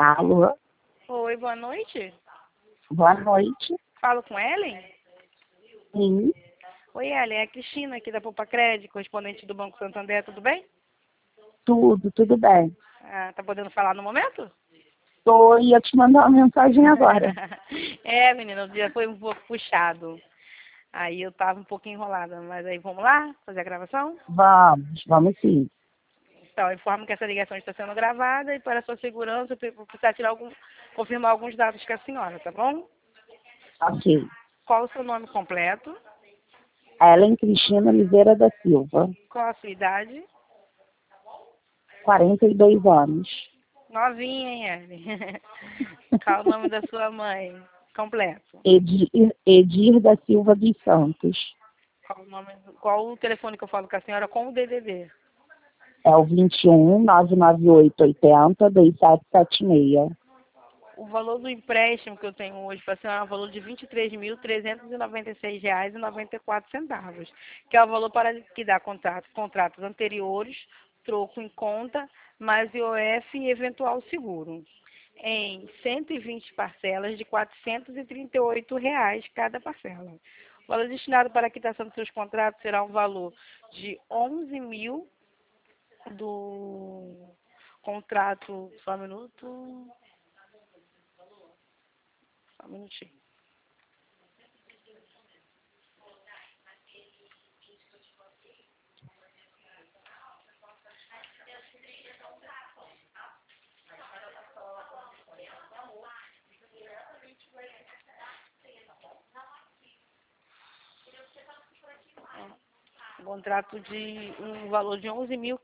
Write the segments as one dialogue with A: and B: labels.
A: Alô,
B: Oi, boa noite.
A: boa noite.
B: Falo com Ellen?
A: Sim,
B: Oi, Ellen, é a Cristina aqui da Poupa Crédito, correspondente do Banco Santander, tudo bem?
A: tudo bem.
B: Tá podendo falar no momento?
A: Ia te mandar uma mensagem agora.
B: Menina, o dia foi um pouco puxado. Aí eu tava um pouco enrolada, mas aí vamos lá fazer a gravação?
A: Vamos sim.
B: Então, eu informo que essa ligação está sendo gravada e para sua segurança eu vou precisar confirmar alguns dados com a senhora, tá bom?
A: Ok.
B: Qual o seu nome completo?
A: Ellen Cristina Oliveira da Silva,
B: Qual a sua idade?
A: 42 anos.
B: Novinha, hein, Ellen? Qual o nome da sua mãe? Completo.
A: Edir da Silva dos Santos.
B: Qual o telefone que eu falo com a senhora com o DDD?
A: É o 21 998 80 2776.
B: O valor do empréstimo que eu tenho hoje para a senhora é o valor de R$ 23.396,94, que é o valor para liquidar contratos anteriores, troco em conta, mais IOF e eventual seguro, em 120 parcelas de R$ 438 cada parcela. O valor destinado para a quitação dos seus contratos será um valor de 11.000 do contrato, só um minuto. Só um minutinho. Um contrato de um valor de R$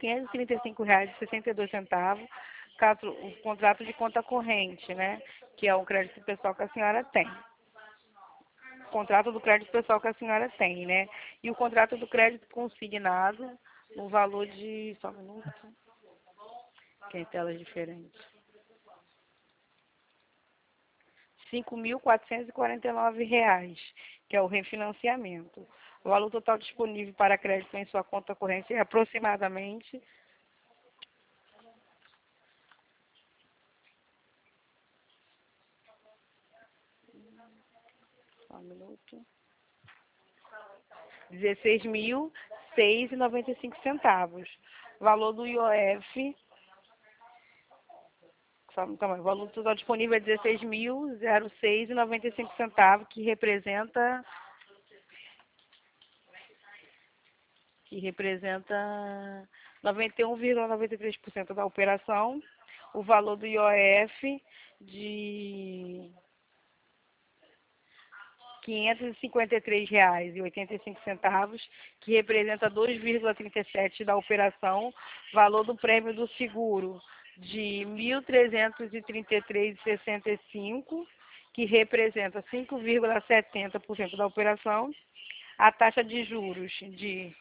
B: 11.535,62, o contrato de conta corrente, né? Que é o crédito pessoal que a senhora tem. O contrato do crédito pessoal que a senhora tem, né? E o contrato do crédito consignado no valor de. Só um minuto. Que é em telas diferentes. R$ 5.449, que é o refinanciamento. O valor total disponível para crédito em sua conta corrente é aproximadamente só um minuto. R$ 16.006,95. Valor do IOF, o valor total disponível é R$ 16.006,95, que representa 91,93% da operação. O valor do IOF de R$ 553,85, que representa 2,37% da operação. Valor do prêmio do seguro de R$ 1.333,65, que representa 5,70% da operação. A taxa de juros de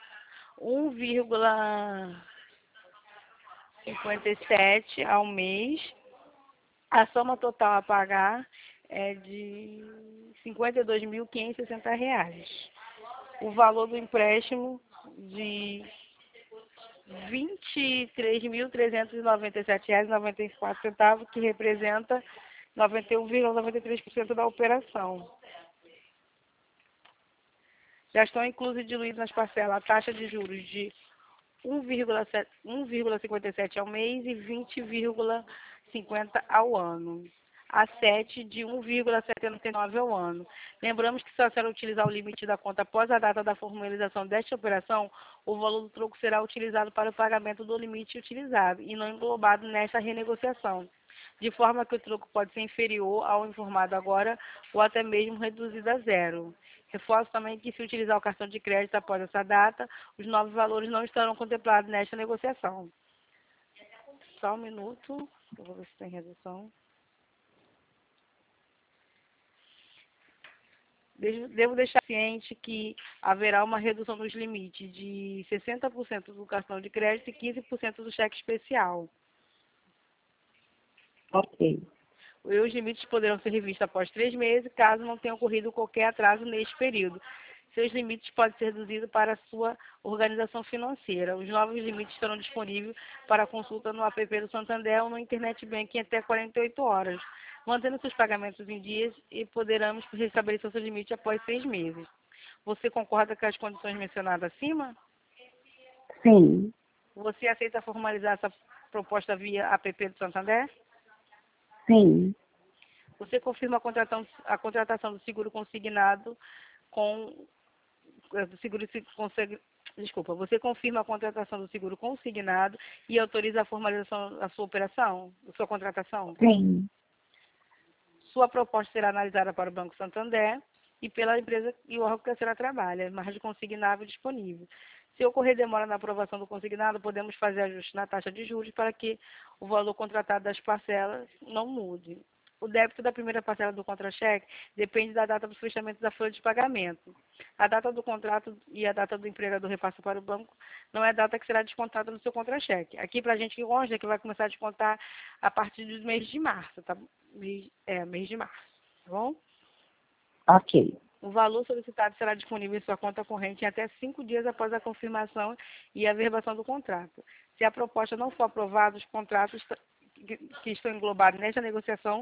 B: 1,57 ao mês. A soma total a pagar é de R$ 52.560. O valor do empréstimo de R$ 23.397,94, que representa 91,93% da operação. Já estão inclusos e diluídos nas parcelas a taxa de juros de 1,57 ao mês e 20,50 ao ano. A 7 de 1,79 ao ano. Lembramos que se a senhora utilizar o limite da conta após a data da formalização desta operação, o valor do troco será utilizado para o pagamento do limite utilizado e não englobado nesta renegociação, de forma que o troco pode ser inferior ao informado agora ou até mesmo reduzido a zero. Reforço também que, se utilizar o cartão de crédito após essa data, os novos valores não estarão contemplados nesta negociação. Só um minuto, eu vou ver se tem redução. Devo deixar ciente que haverá uma redução dos limites de 60% do cartão de crédito e 15% do cheque especial.
A: Ok.
B: Os limites poderão ser revistos após 3 meses, caso não tenha ocorrido qualquer atraso neste período. Seus limites podem ser reduzidos para a sua organização financeira. Os novos limites estarão disponíveis para consulta no app do Santander ou no Internet Banking até 48 horas, mantendo seus pagamentos em dias e poderemos restabelecer seus limites após 6 meses. Você concorda com as condições mencionadas acima?
A: Sim.
B: Você aceita formalizar essa proposta via app do Santander?
A: Sim.
B: Você confirma a contratação do seguro consignado com do seguro desculpa, você confirma a contratação do seguro consignado e autoriza a formalização da sua operação, da sua contratação?
A: Sim.
B: Sua proposta será analisada para o Banco Santander e pela empresa e o órgão que a senhora trabalha, margem consignável disponível. Se ocorrer demora na aprovação do consignado, podemos fazer ajuste na taxa de juros para que o valor contratado das parcelas não mude. O débito da primeira parcela do contra-cheque depende da data do fechamento da folha de pagamento. A data do contrato e a data do empregador repassa para o banco não é a data que será descontada no seu contra-cheque. Aqui, para a gente que consta, que vai começar a descontar a partir do mês de março, tá? Mês de março, tá bom?
A: Ok.
B: O valor solicitado será disponível em sua conta corrente em até 5 dias após a confirmação e a averbação do contrato. Se a proposta não for aprovada, os contratos que estão englobados nesta negociação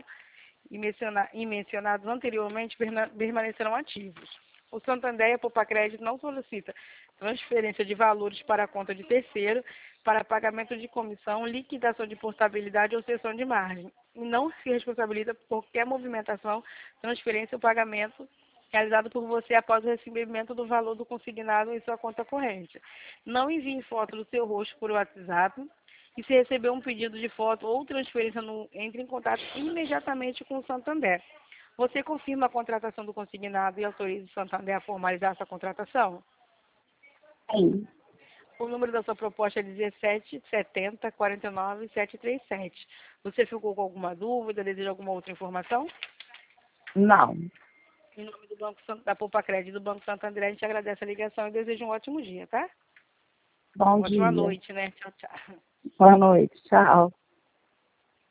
B: e mencionados anteriormente permanecerão ativos. O Santander e a Poupa Crédito não solicita transferência de valores para a conta de terceiro para pagamento de comissão, liquidação de portabilidade ou cessão de margem, e não se responsabiliza por qualquer movimentação, transferência ou pagamento realizado por você após o recebimento do valor do consignado em sua conta corrente. Não envie foto do seu rosto por WhatsApp. E se receber um pedido de foto ou transferência, entre em contato imediatamente com o Santander. Você confirma a contratação do consignado e autoriza o Santander a formalizar essa contratação?
A: Sim.
B: O número da sua proposta é 1770-49-737. Você ficou com alguma dúvida, deseja alguma outra informação?
A: Não.
B: Em nome do Banco da Poupa Crédito do Banco Santander, a gente agradece a ligação e deseja um ótimo dia, tá?
A: Bom
B: Ótima
A: dia.
B: noite, né? Tchau, tchau.
A: Boa noite. Tchau.